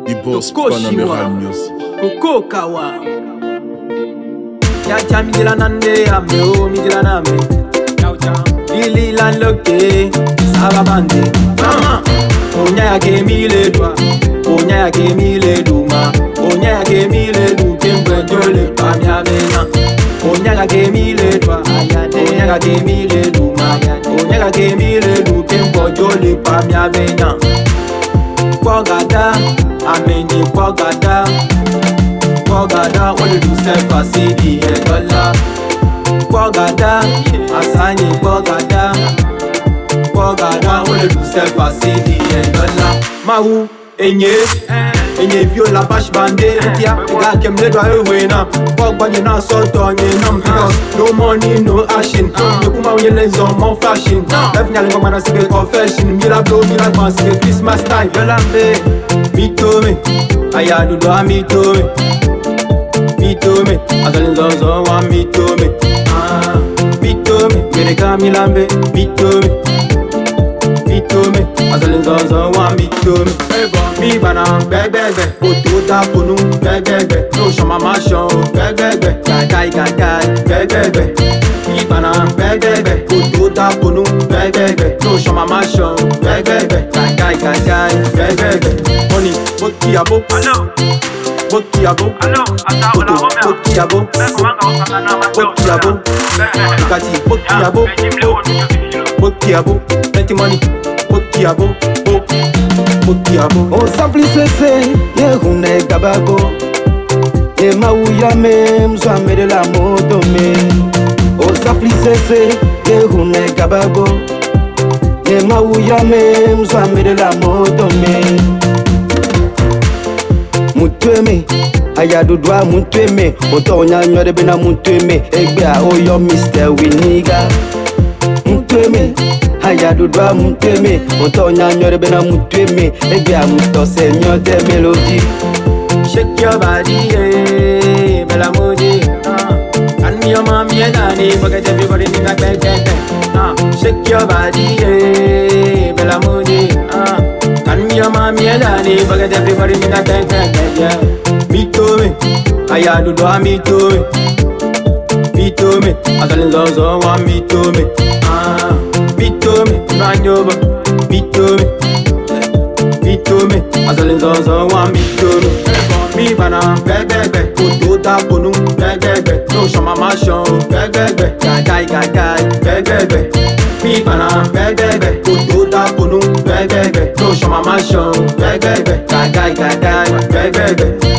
The boss Tokoshiwa Music. Koko Kawa Yacha midila nande ame o midila name Lili lan loke Saba bande Mama Onya ya gemi le dwa Onya ya gemi le duma Onya ya gemi le du Kembe jole pami avena Onya ya gemi le dwa Onya ya gemi le duma Onya ya gemi le du Kembe jole pami avena Pogada Ameni Pogada Pogada Only do self a city $1 Pogada Asani Pogada Pogada Only do self a city $1 Mahu Enye viola bash bande Tia Ega kem le dwa ewena Pogba nye na soto nye nam Because no money no action Yekuma unye lenzo mon fashion Lef nyale ngoma na sibe confession Mira blow mira gban sibe Christmas time Yolambe Mito me Ayadu do a mito me Mito me Azalin zonzo wa mito me Mito me Mereka milambe Mito me Mito me Azalin zonzo wa mito me Mi bana beg Oto da ponu beg No shama masho beg Gai beg Mi bana beg Oto da ponu beg No shama masho beg Gai beg Money Bokiabo Bokiabo Oto Bokiabo Bokiabo Kati Bokiabo Bokiabo Plenty money Bokiabo Bokiabo On simplice ye hune gabago ye mauya me mzwame de la moto me On simplice ye hune gabago ye mauya me mzwame de la moto me Mutweme ayadudwa mutweme otonya nywere bena mutweme egbe a oyo Mr. Winiga Mutweme ayadudwa mutweme otonya nywere bena mutweme egbe a mutose nyote melody Shake your body, yeah, Bella Moody. And me, your mommy, and Danny, forget everybody in that bang. Shake your body, yeah, Bella Moody. And me, your mommy, and Danny, forget everybody in that bang. Yeah, me to me, I do do me to me. Me to me, I tell you so want me to me. Me to me, run over. Me to me. Me to me, I tell you so want me to me. Mi bana beg Oto da ponu beg No shama masho beg Gai beg Mi bana beg Oto da ponu beg No shama masho beg Gai beg